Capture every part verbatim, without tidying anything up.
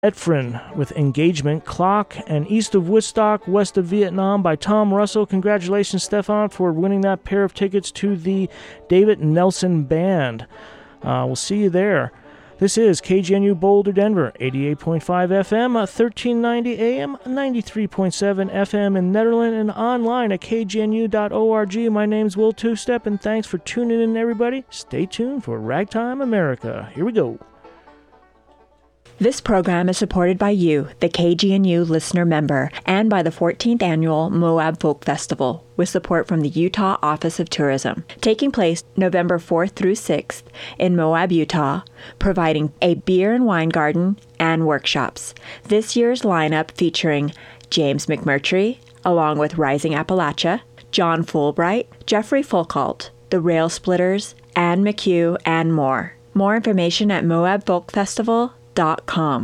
Etfrin with Engagement Clock, and East of Woodstock, West of Vietnam by Tom Russell. Congratulations, Stefan, for winning that pair of tickets to the David Nelson Band. Uh, we'll see you there. This is K G N U Boulder, Denver, eighty-eight point five F M, thirteen ninety A M, ninety-three point seven F M in Netherlands, and online at k g n u dot org. My name's Will Two-Step, and thanks for tuning in, everybody. Stay tuned for Ragtime America. Here we go. This program is supported by you, the K G N U listener member, and by the fourteenth Annual Moab Folk Festival, with support from the Utah Office of Tourism, taking place November fourth through sixth in Moab, Utah, providing a beer and wine garden and workshops. This year's lineup featuring James McMurtry, along with Rising Appalachia, John Fulbright, Jeffrey Folkalt, the Rail Splitters, Ann McHugh, and more. More information at moab folk festival dot com.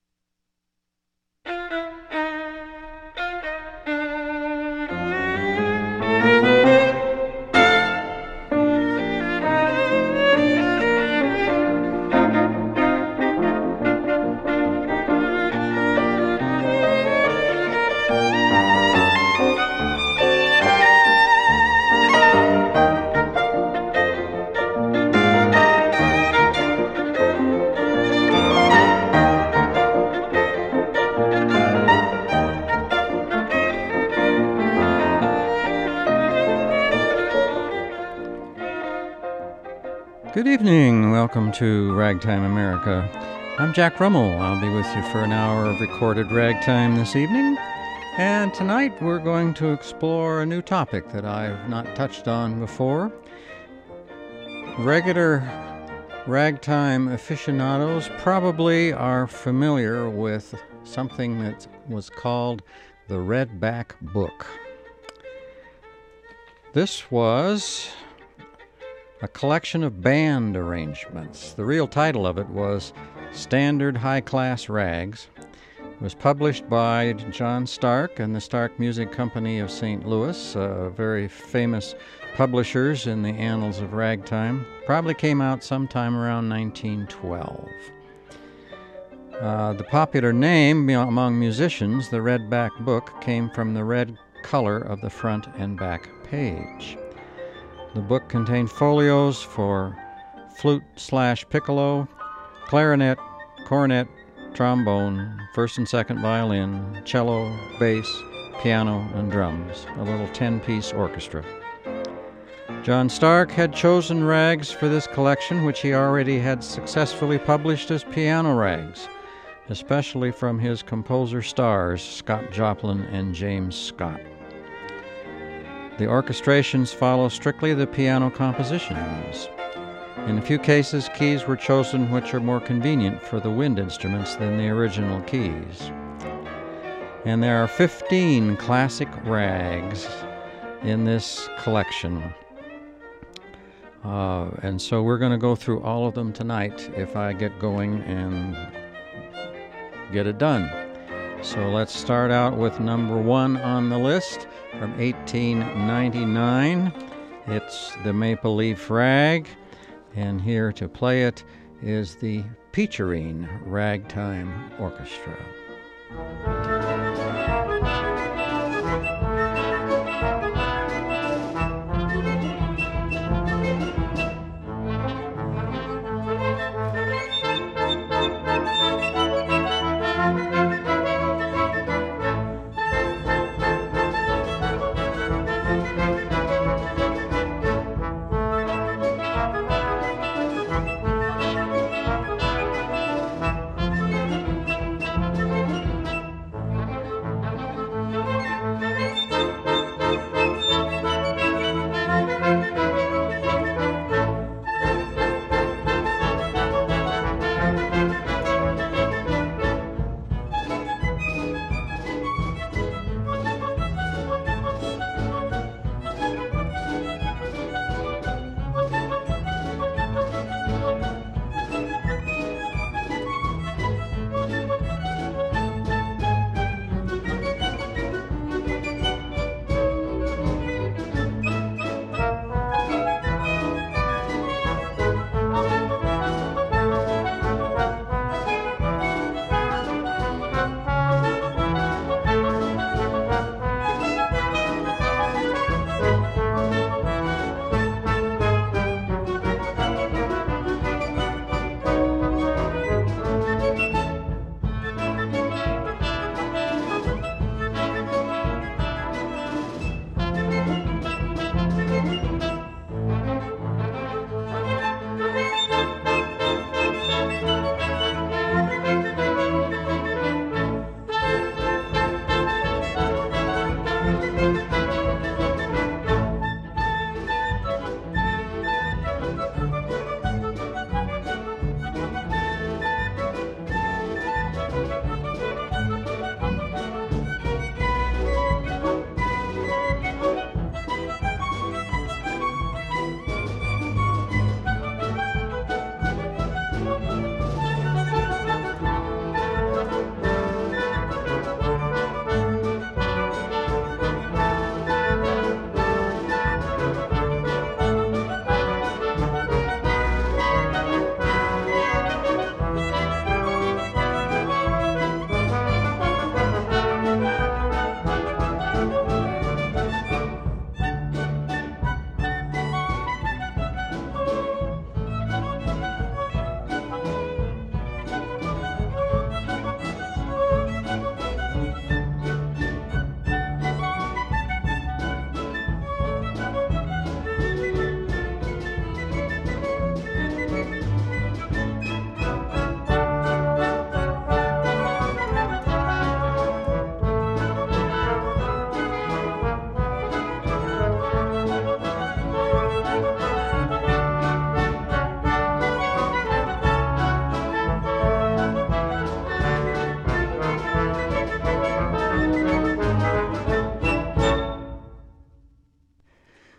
Good evening. Welcome to Ragtime America. I'm Jack Rummel. I'll be with you for an hour of recorded ragtime this evening. And tonight we're going to explore a new topic that I've not touched on before. Regular ragtime aficionados probably are familiar with something that was called the Redback Book. This was a collection of band arrangements. The real title of it was Standard High Class Rags. It was published by John Stark and the Stark Music Company of Saint Louis, uh, very famous publishers in the annals of ragtime. Probably came out sometime around nineteen twelve. Uh, the popular name among musicians, the Redback Book, came from the red color of the front and back page. The book contained folios for flute slash piccolo, clarinet, cornet, trombone, first and second violin, cello, bass, piano, and drums, a little ten-piece orchestra. John Stark had chosen rags for this collection, which he already had successfully published as piano rags, especially from his composer stars, Scott Joplin and James Scott. The orchestrations follow strictly the piano compositions. In a few cases, keys were chosen which are more convenient for the wind instruments than the original keys. And there are fifteen classic rags in this collection. Uh, and so we're going to go through all of them tonight if I get going and get it done. So let's start out with number one on the list from eighteen ninety-nine. It's the Maple Leaf Rag, and here to play it is the Peacherine Ragtime Orchestra.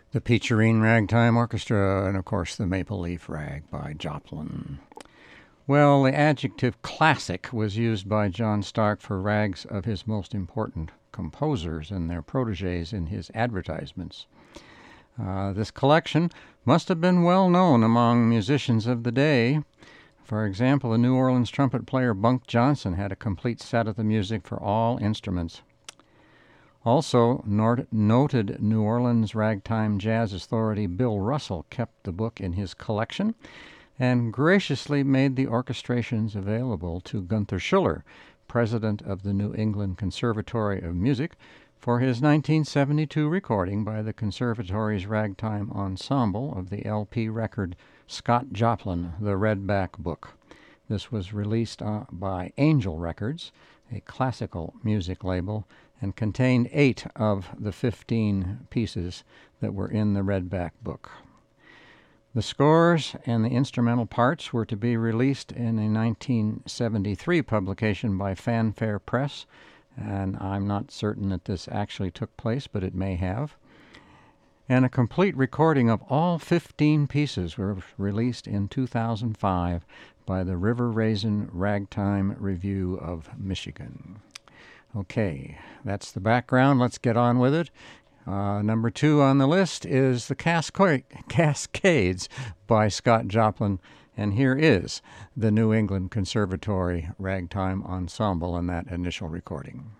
the Peacherine Ragtime Orchestra, and of course the Maple Leaf Rag by Joplin. Well, the adjective classic was used by John Stark for rags of his most important composers and their protégés in his advertisements. Uh, this collection must have been well known among musicians of the day. For example, the New Orleans trumpet player Bunk Johnson had a complete set of the music for all instruments. Also, not- noted New Orleans ragtime jazz authority Bill Russell kept the book in his collection and graciously made the orchestrations available to Gunther Schuller, president of the New England Conservatory of Music, for his nineteen seventy-two recording by the Conservatory's ragtime ensemble of the L P record Scott Joplin, The Redback Book. This was released uh, by Angel Records, a classical music label, and contained eight of the fifteen pieces that were in the Redback Book. The scores and the instrumental parts were to be released in a nineteen seventy-three publication by Fanfare Press, and I'm not certain that this actually took place, but it may have. And a complete recording of all fifteen pieces were released in two thousand five by the River Raisin Ragtime Review of Michigan. Okay, that's the background. Let's get on with it. Uh, number two on the list is the Casca- Cascades by Scott Joplin, and here is the New England Conservatory Ragtime Ensemble in that initial recording.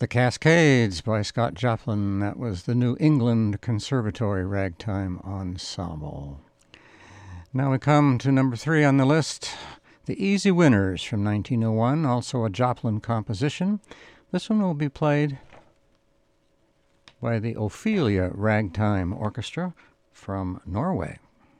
The Cascades by Scott Joplin. That was the New England Conservatory Ragtime Ensemble. Now we come to number three on the list, The Easy Winners from nineteen oh one, also a Joplin composition. This one will be played by the Ophelia Ragtime Orchestra from Norway.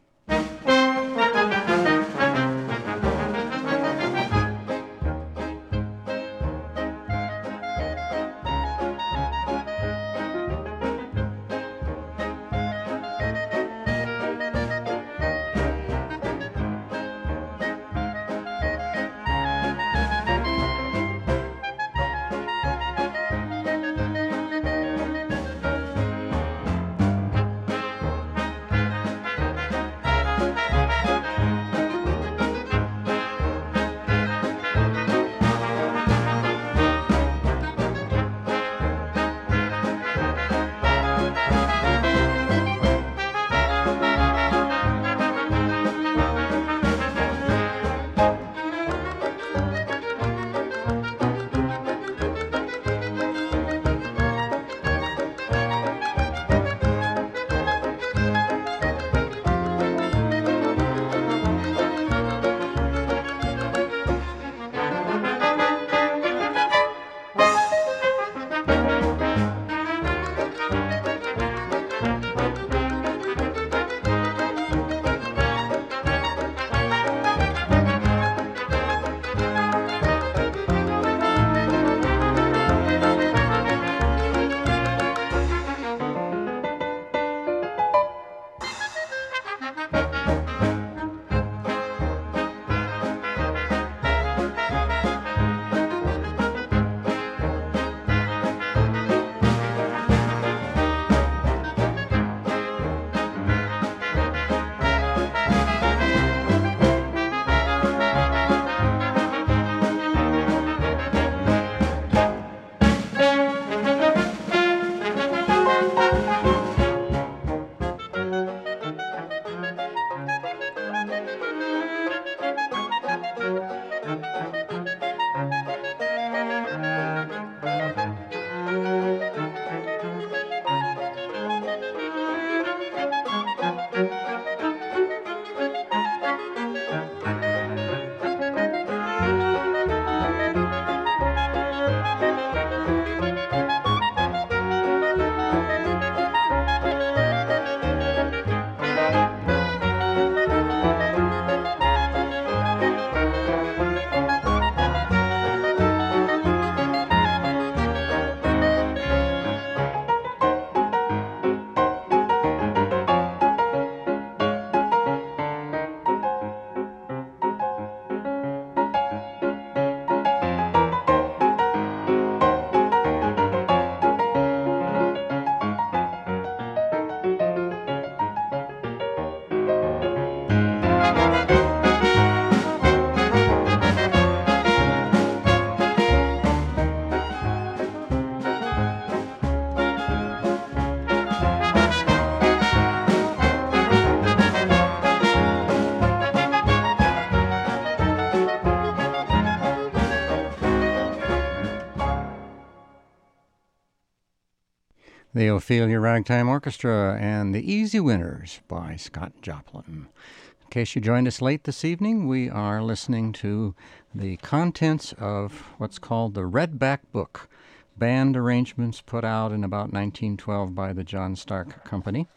The Ophelia Ragtime Orchestra and The Easy Winners by Scott Joplin. In case you joined us late this evening, we are listening to the contents of what's called the Redback Book, band arrangements put out in about nineteen twelve by the John Stark Company,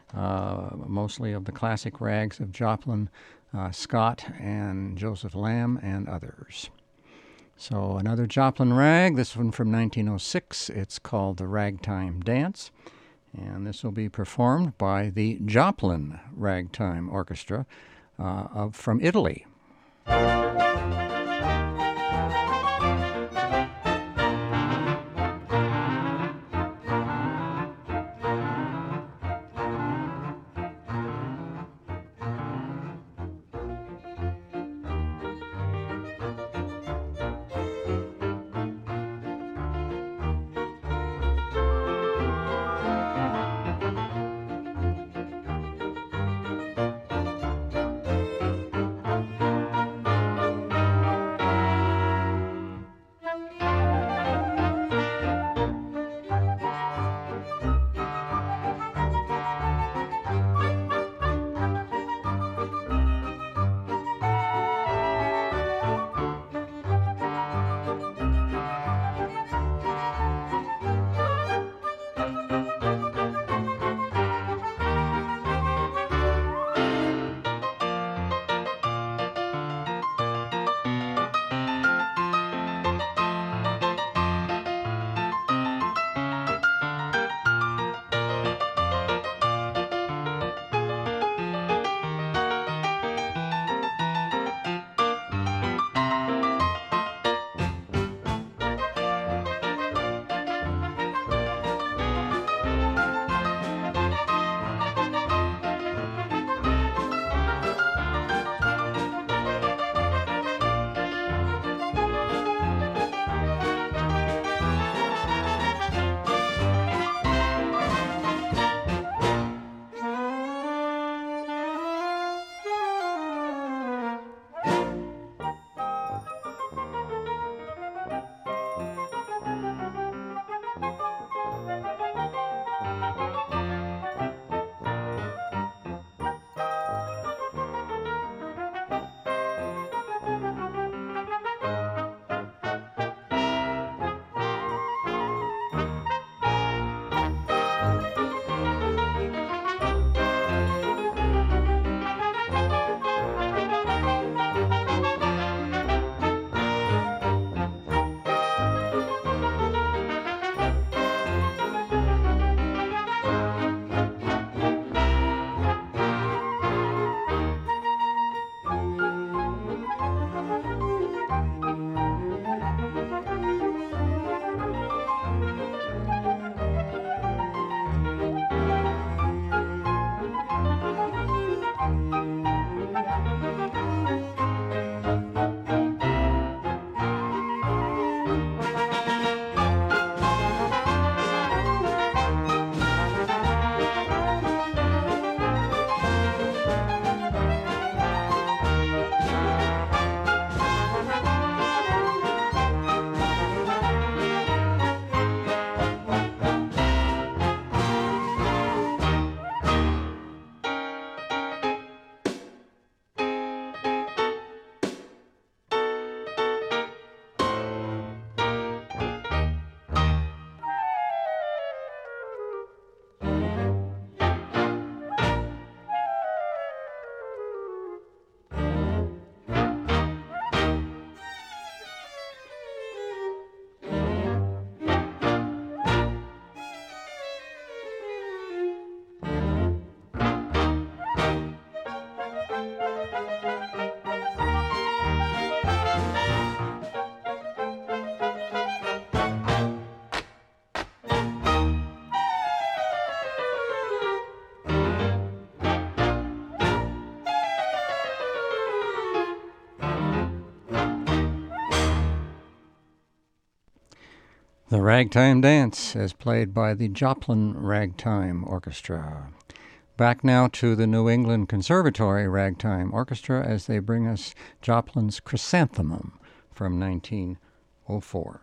uh, mostly of the classic rags of Joplin, uh, Scott, and Joseph Lamb, and others. So another Joplin rag, this one from nineteen oh six. It's called the Ragtime Dance, and this will be performed by the Joplin Ragtime Orchestra uh, of, from Italy. The Ragtime Dance, as played by the Joplin Ragtime Orchestra. Back now to the New England Conservatory Ragtime Orchestra as they bring us Joplin's Chrysanthemum from nineteen oh four.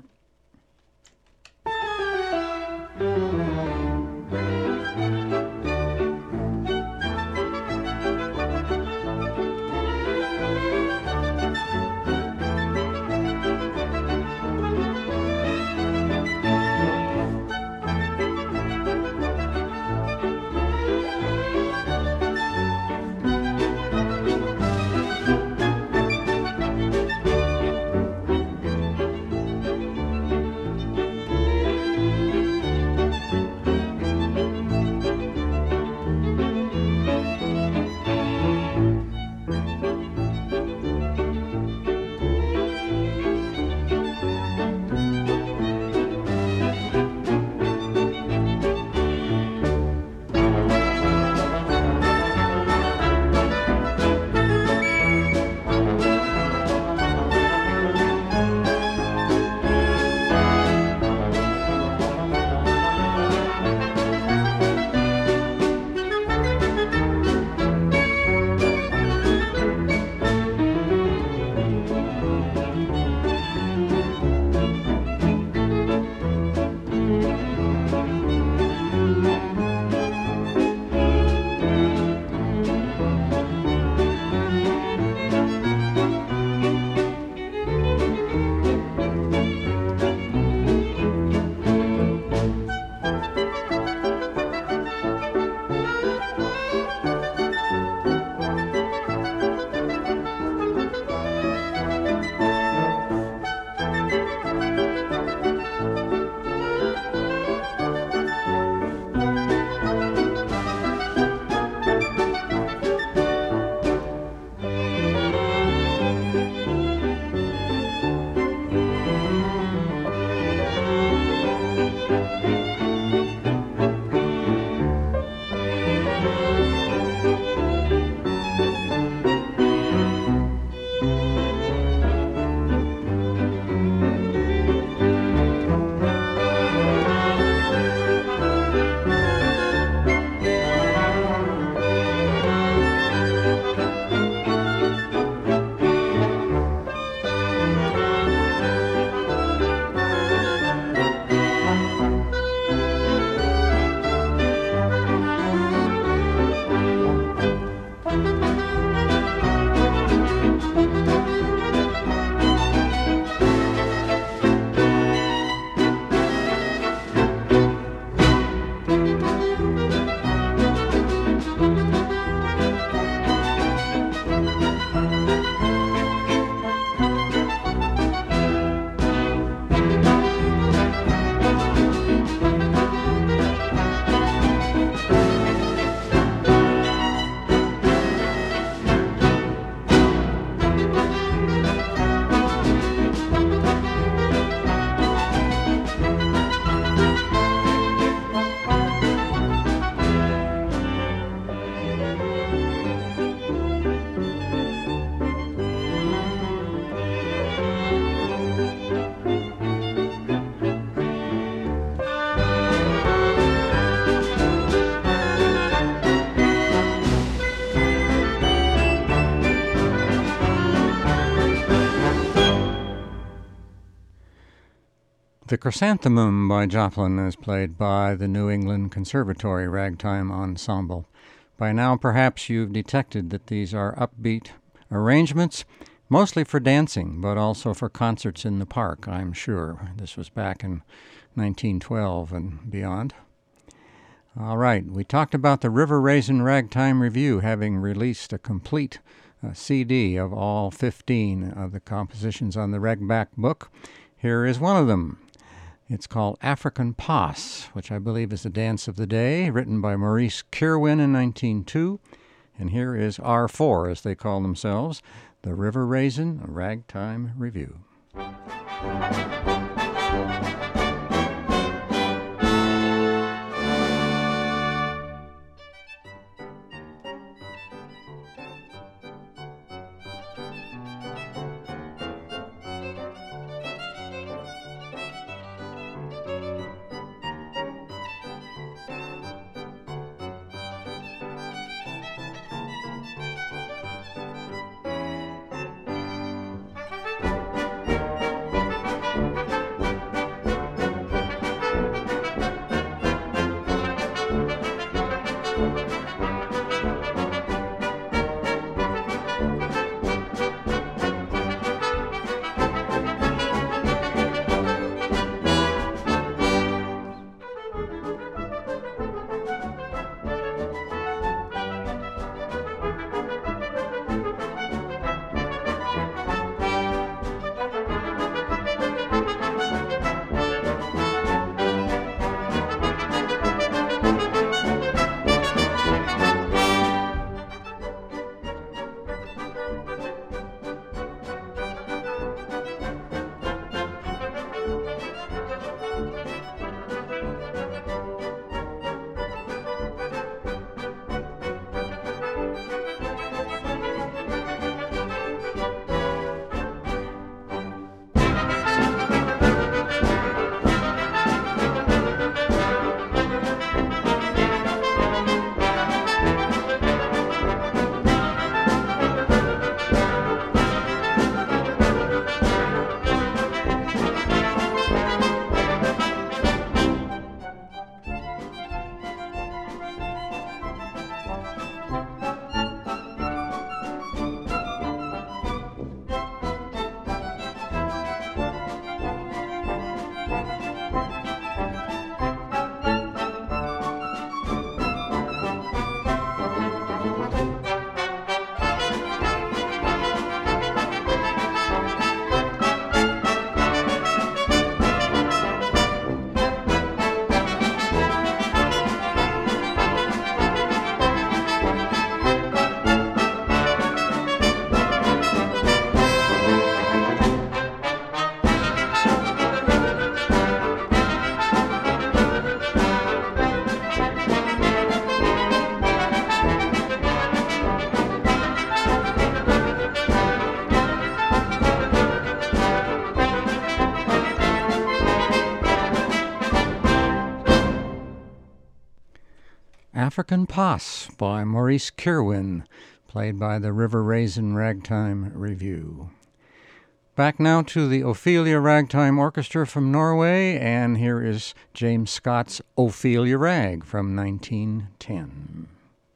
The Chrysanthemum by Joplin is played by the New England Conservatory Ragtime Ensemble. By now, perhaps you've detected that these are upbeat arrangements, mostly for dancing, but also for concerts in the park, I'm sure. This was back in nineteen twelve and beyond. All right, we talked about the River Raisin Ragtime Review having released a complete uh, C D of all fifteen of the compositions on the Ragback book. Here is one of them. It's called African Pas, which I believe is the dance of the day, written by Maurice Kirwin in nineteen oh two. And here is R four, as they call themselves, the River Raisin Ragtime Review. African Pass by Maurice Kirwin, played by the River Raisin Ragtime Review. Back now to the Ophelia Ragtime Orchestra from Norway, and here is James Scott's Ophelia Rag from nineteen ten.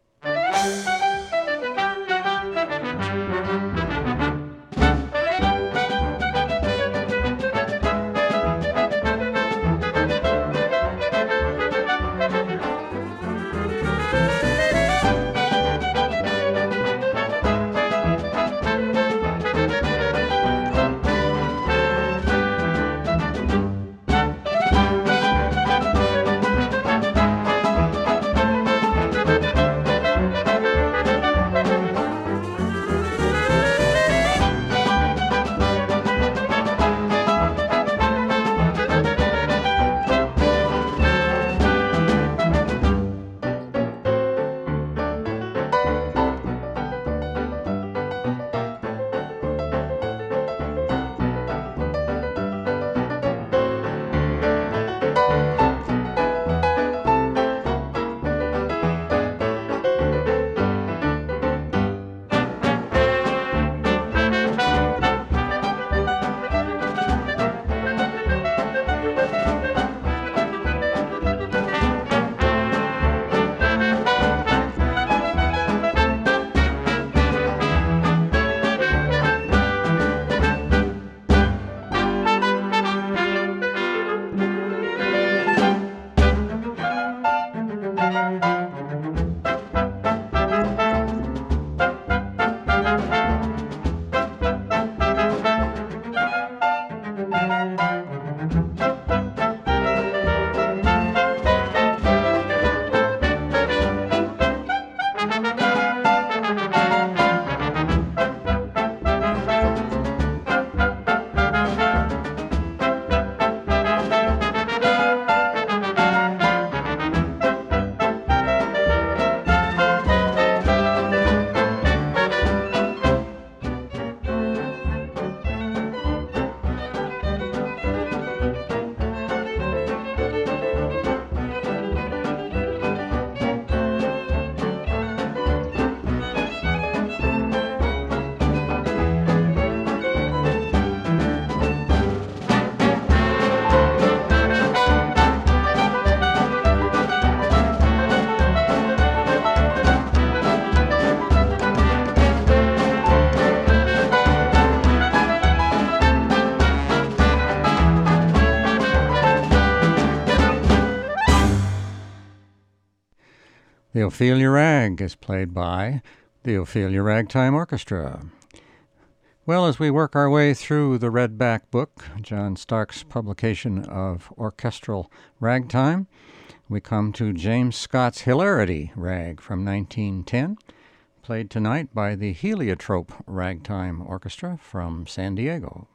The Ophelia Rag is played by the Ophelia Ragtime Orchestra. Well, as we work our way through the Redback Book, John Stark's publication of orchestral ragtime, we come to James Scott's Hilarity Rag from nineteen ten, played tonight by the Heliotrope Ragtime Orchestra from San Diego.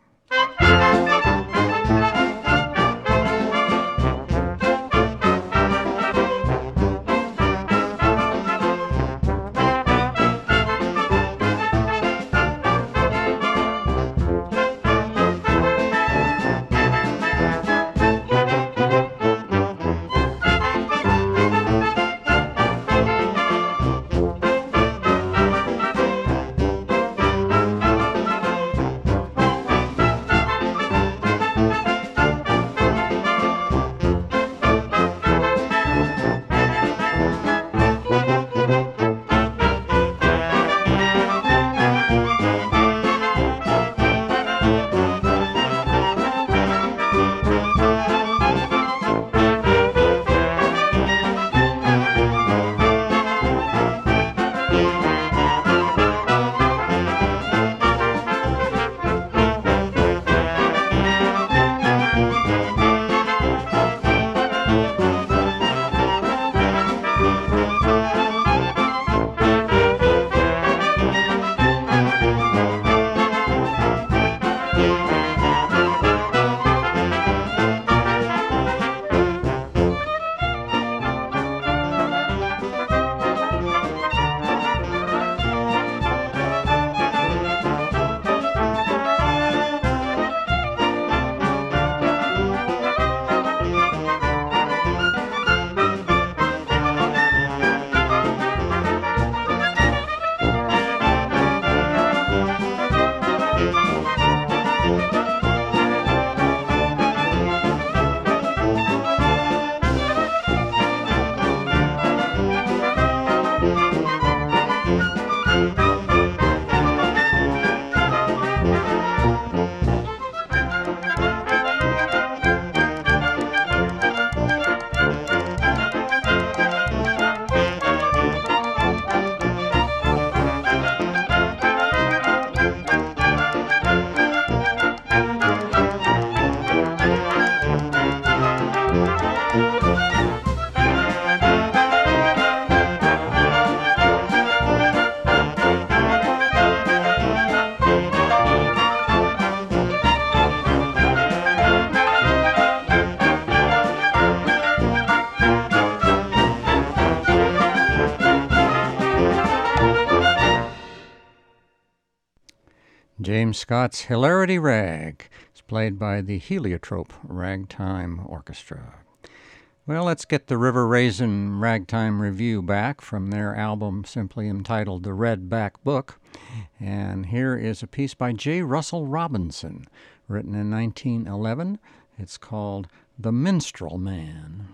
James Scott's Hilarity Rag is played by the Heliotrope Ragtime Orchestra. Well, let's get the River Raisin Ragtime Review back from their album simply entitled The Red Back Book. And here is a piece by J. Russell Robinson, written in nineteen eleven. It's called The Minstrel Man.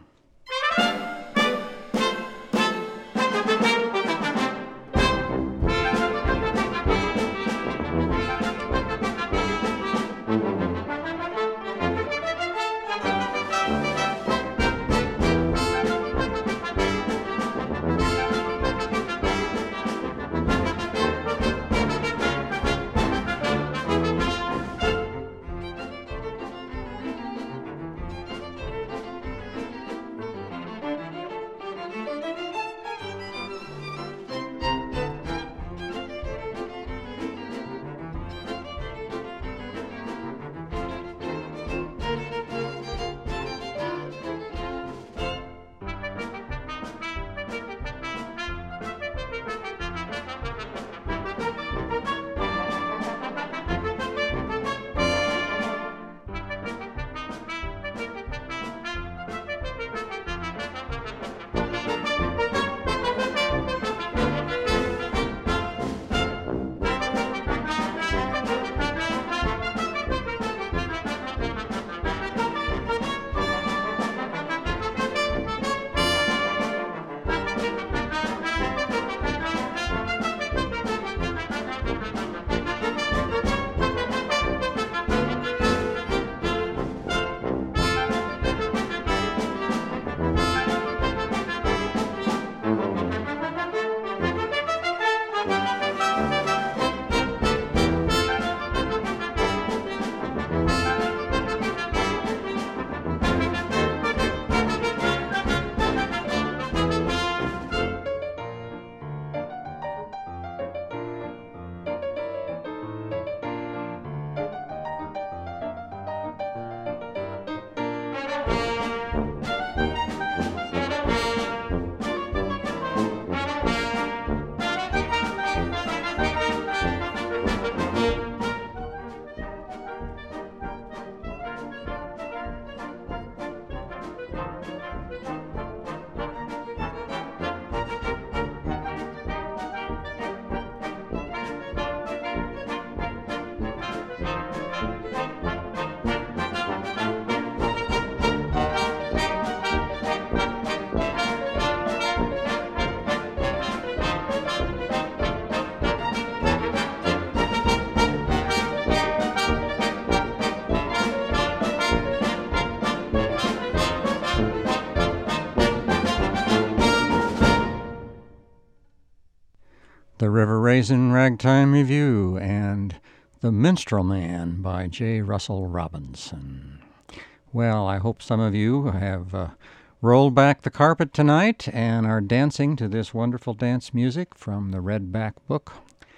The River Raisin Ragtime Review and The Minstrel Man by J. Russell Robinson. Well, I hope some of you have uh, rolled back the carpet tonight and are dancing to this wonderful dance music from the Red Back Book.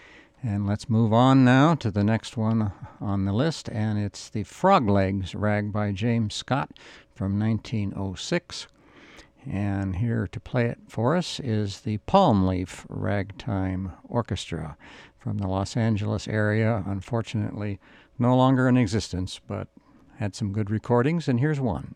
And let's move on now to the next one on the list, and it's the Frog Legs Rag by James Scott from nineteen oh six. And here to play it for us is the Palm Leaf Ragtime Orchestra from the Los Angeles area. Unfortunately, no longer in existence, but had some good recordings, and here's one.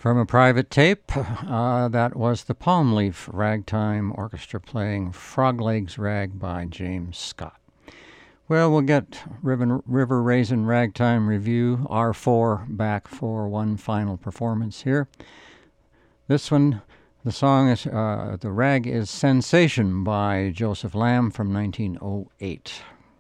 From a private tape, uh, that was the Palm Leaf Ragtime Orchestra playing Frog Legs Rag by James Scott. Well, we'll get River, River Raisin Ragtime Review, R four, back for one final performance here. This one, the song is, uh, the rag is Sensation by Joseph Lamb from nineteen oh eight.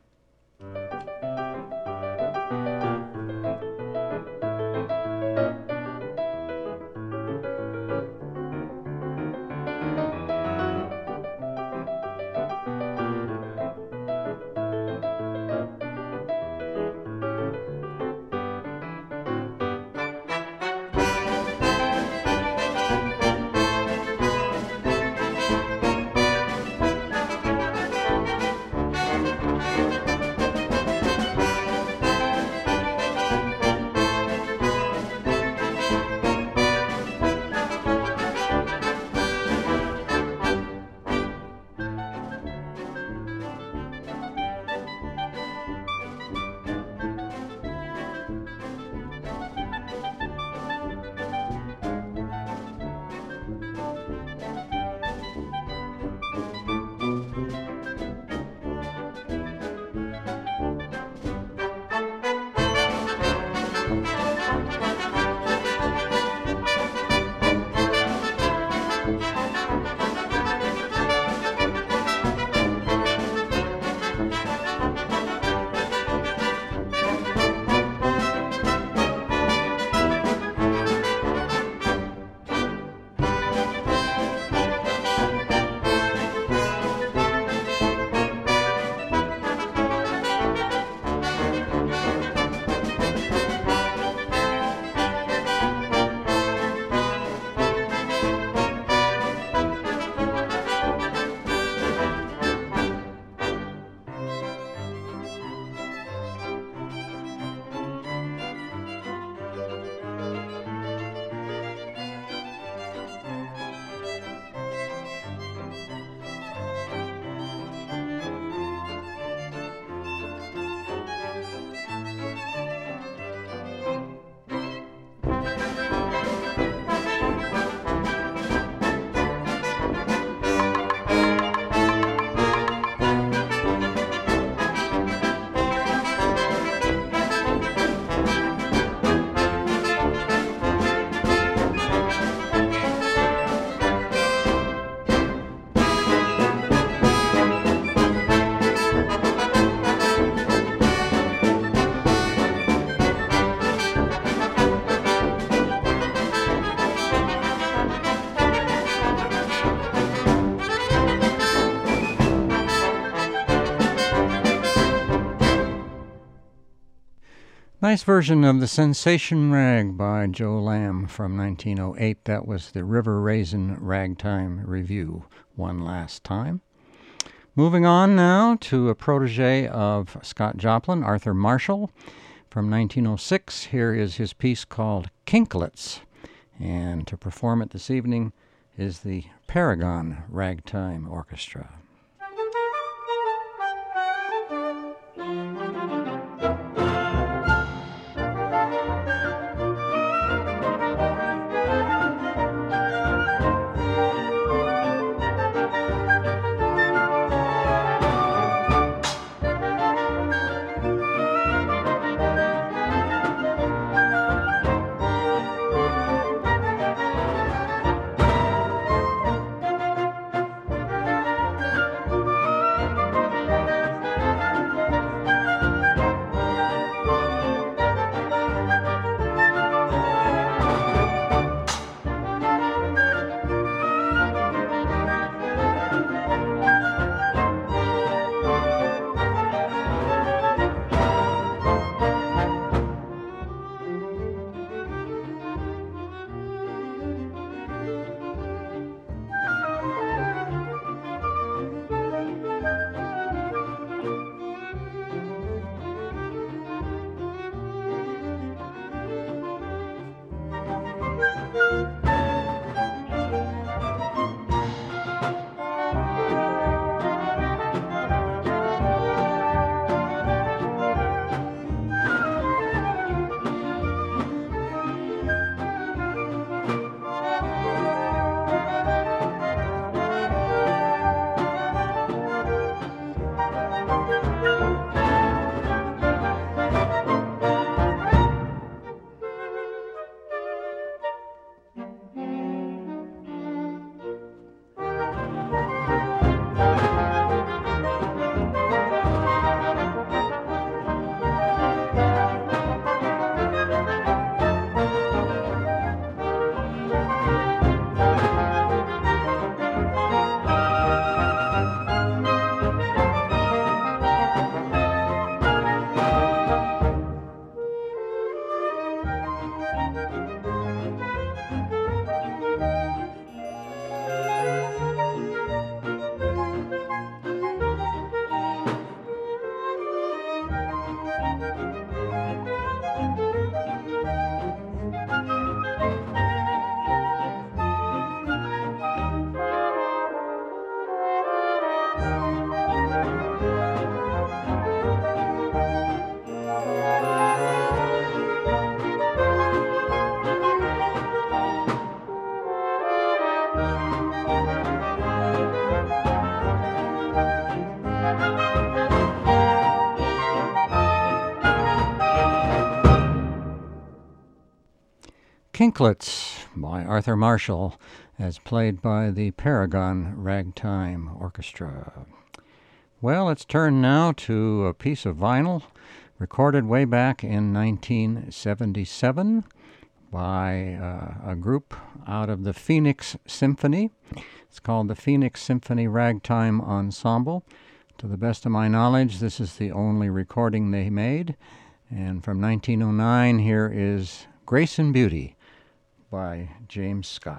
Nice version of the Sensation Rag by Joe Lamb from nineteen oh eight. That was the River Raisin Ragtime Review one last time. Moving on now to a protege of Scott Joplin, Arthur Marshall, from nineteen oh six. Here is his piece called Kinklets. And to perform it this evening is the Paragon Ragtime Orchestra. Kinklets by Arthur Marshall, as played by the Paragon Ragtime Orchestra. Well, let's turn now to a piece of vinyl recorded way back in nineteen seventy-seven by uh, a group out of the Phoenix Symphony. It's called the Phoenix Symphony Ragtime Ensemble. To the best of my knowledge, this is the only recording they made. And from nineteen oh nine, here is Grace and Beauty by James Scott.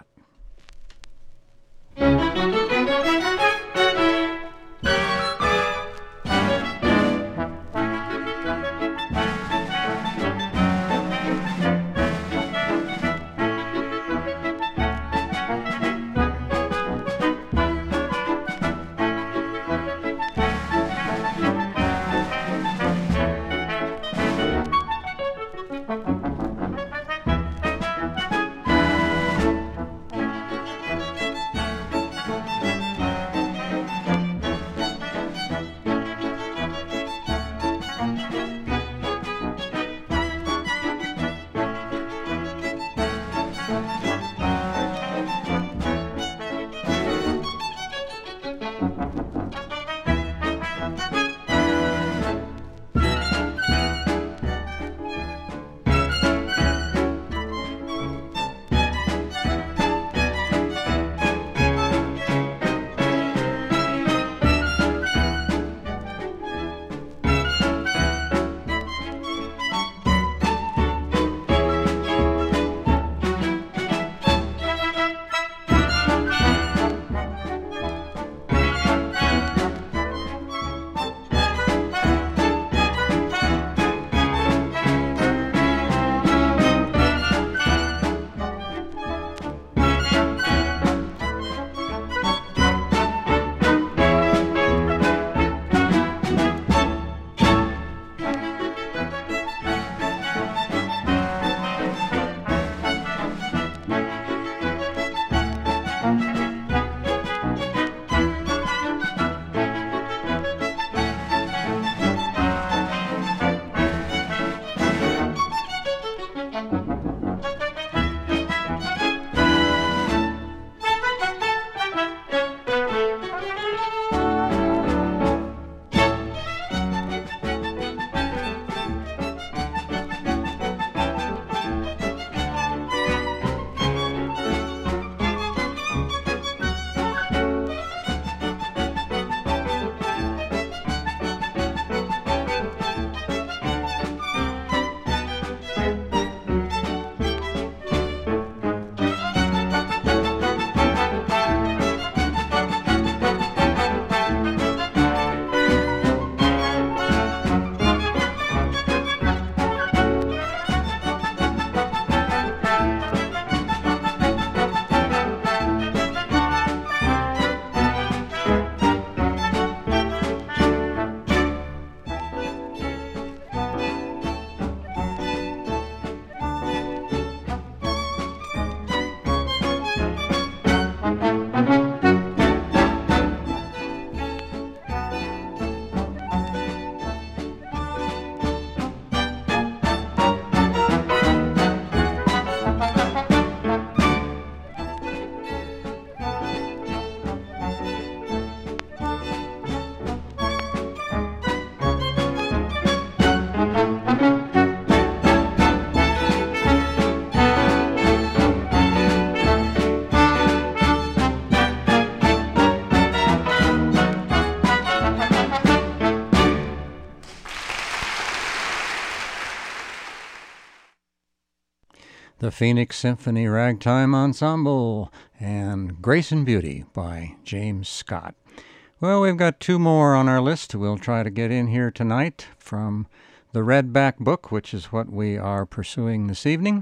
The Phoenix Symphony Ragtime Ensemble and Grace and Beauty by James Scott. Well, we've got two more on our list we'll try to get in here tonight from the Redback book, which is what we are pursuing this evening.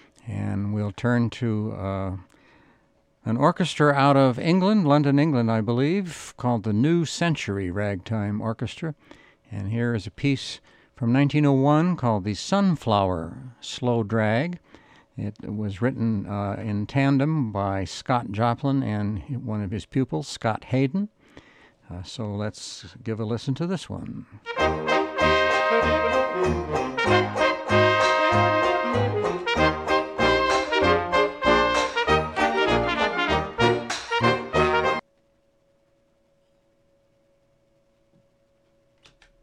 And we'll turn to uh, an orchestra out of England, London, England, I believe, called the New Century Ragtime Orchestra. And here is a piece from nineteen oh one called the Sunflower Slow Drag. It was written uh, in tandem by Scott Joplin and one of his pupils, Scott Hayden. Uh, so let's give a listen to this one.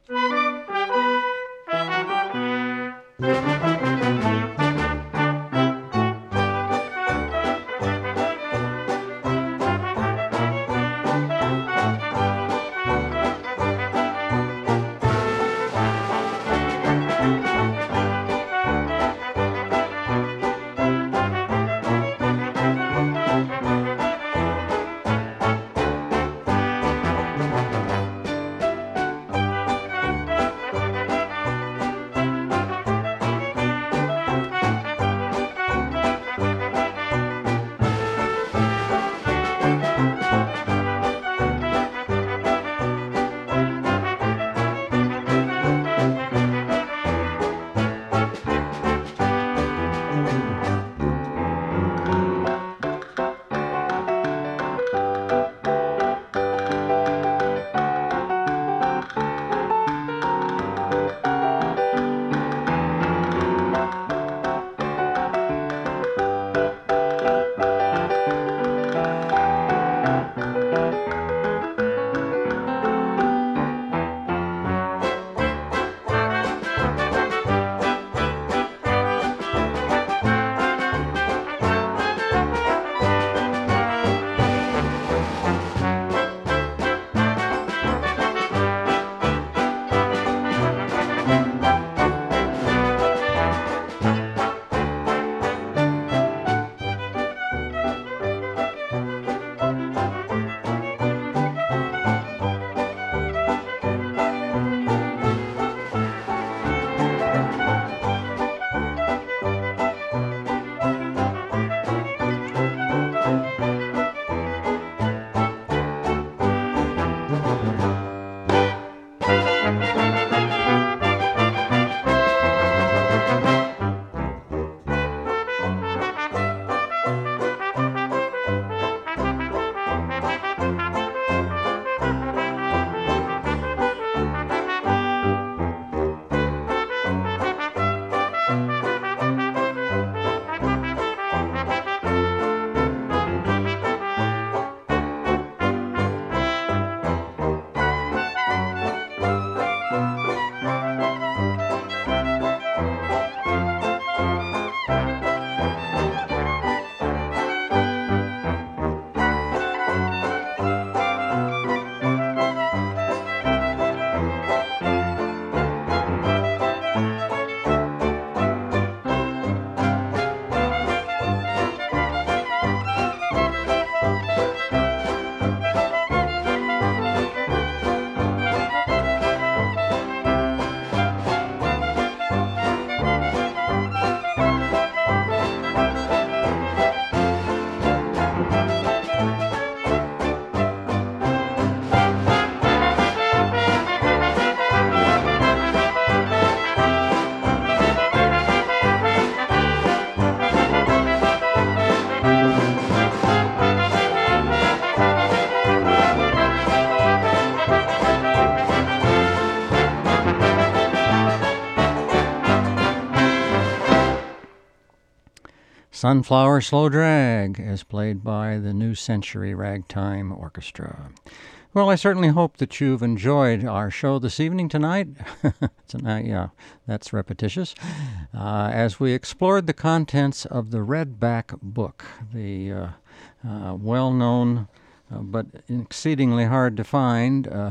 Sunflower Slow Drag is played by the New Century Ragtime Orchestra. Well, I certainly hope that you've enjoyed our show this evening tonight. Tonight, yeah, that's repetitious. Uh, as we explored the contents of the Redback book, the uh, uh, well-known uh, but exceedingly hard to find uh,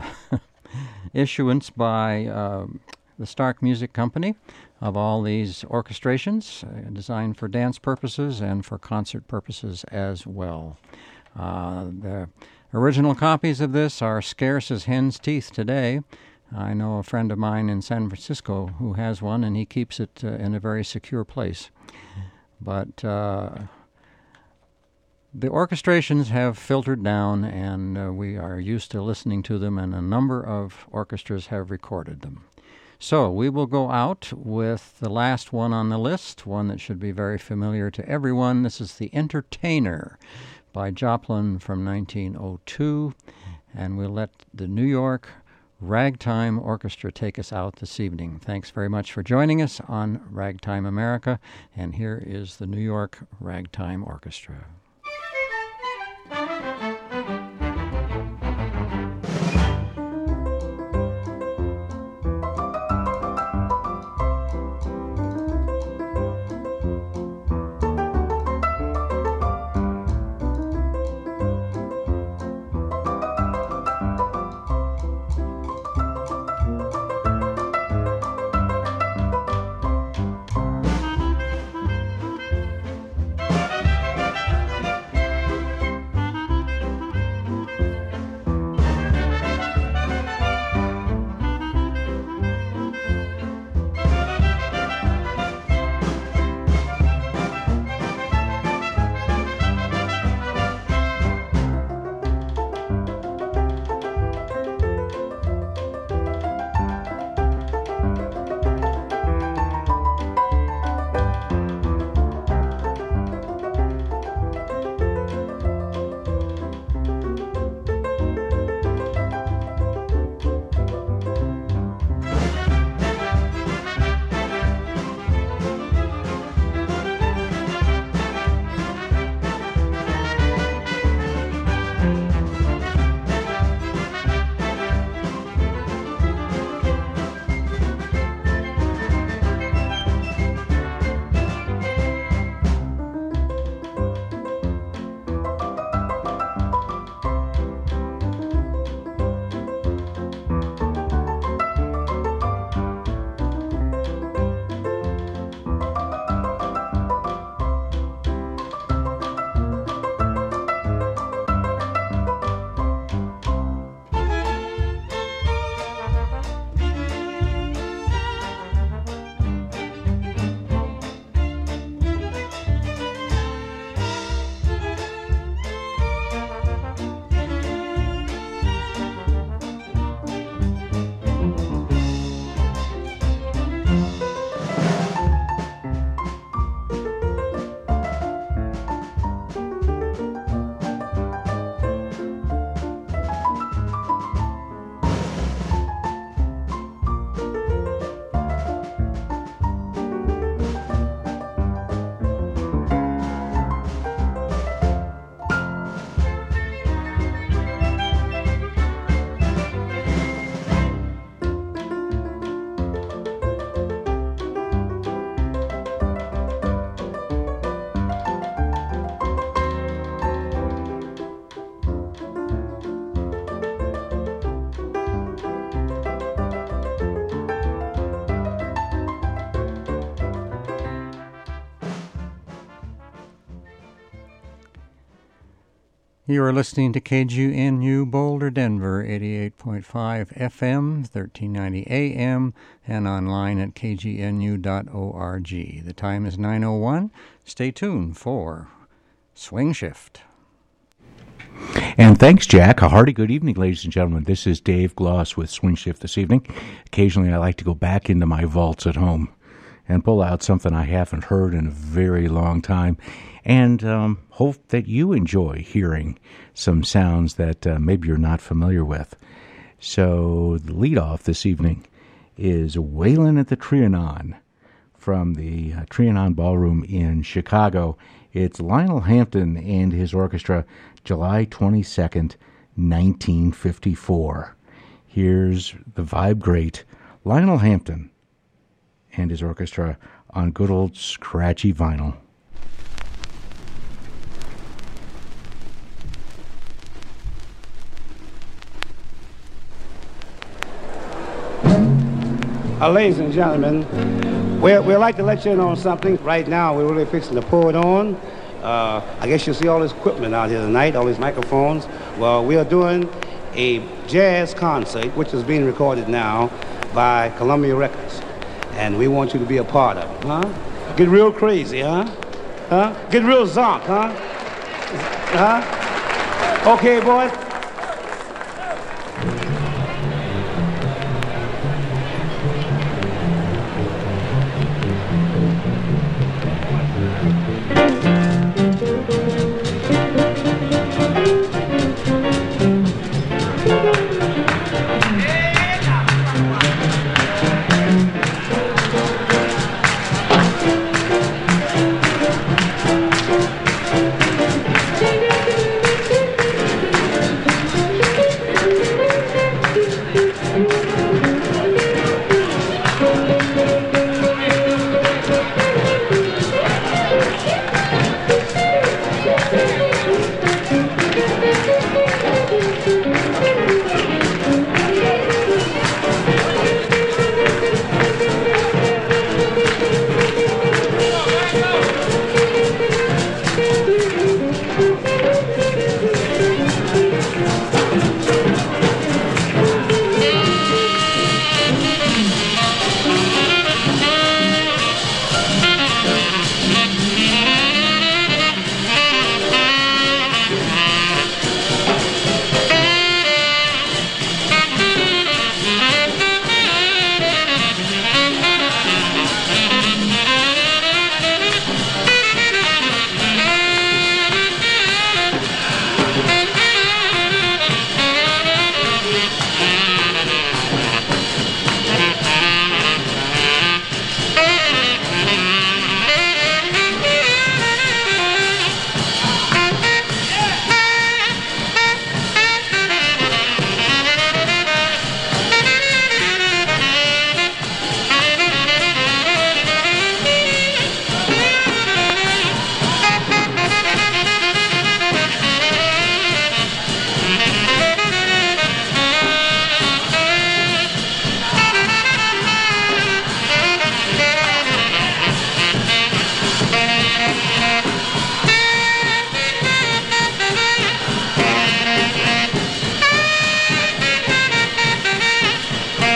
issuance by uh, the Stark Music Company of all these orchestrations uh, designed for dance purposes and for concert purposes as well. Uh, the original copies of this are scarce as hen's teeth today. I know a friend of mine in San Francisco who has one, and he keeps it uh, in a very secure place. But uh, the orchestrations have filtered down, and uh, we are used to listening to them, and a number of orchestras have recorded them. So we will go out with the last one on the list, one that should be very familiar to everyone. This is The Entertainer by Joplin from nineteen oh two, and we'll let the New York Ragtime Orchestra take us out this evening. Thanks very much for joining us on Ragtime America, and here is the New York Ragtime Orchestra. You are listening to K G N U Boulder, Denver, eighty-eight point five F M, thirteen ninety A M, and online at k g n u dot org. The time is nine oh one. Stay tuned for Swing Shift. And thanks, Jack. A hearty good evening, ladies and gentlemen. This is Dave Gloss with Swing Shift this evening. Occasionally, I like to go back into my vaults at home and pull out something I haven't heard in a very long time, and um, hope that you enjoy hearing some sounds that uh, maybe you're not familiar with. So the lead-off this evening is Waylon at the Trianon from the uh, Trianon Ballroom in Chicago. It's Lionel Hampton and his orchestra, July twenty-second, nineteen fifty-four. Here's the vibe great Lionel Hampton and his orchestra on good old scratchy vinyl. Uh, ladies and gentlemen, we'd, we'd like to let you know something. Right now, we're really fixing to pour it on. Uh, I guess you see all this equipment out here tonight, all these microphones. Well, we are doing a jazz concert, which is being recorded now by Columbia Records. And we want you to be a part of it, huh? Get real crazy, huh? Huh? Get real zonk, huh? Huh? Okay, boys.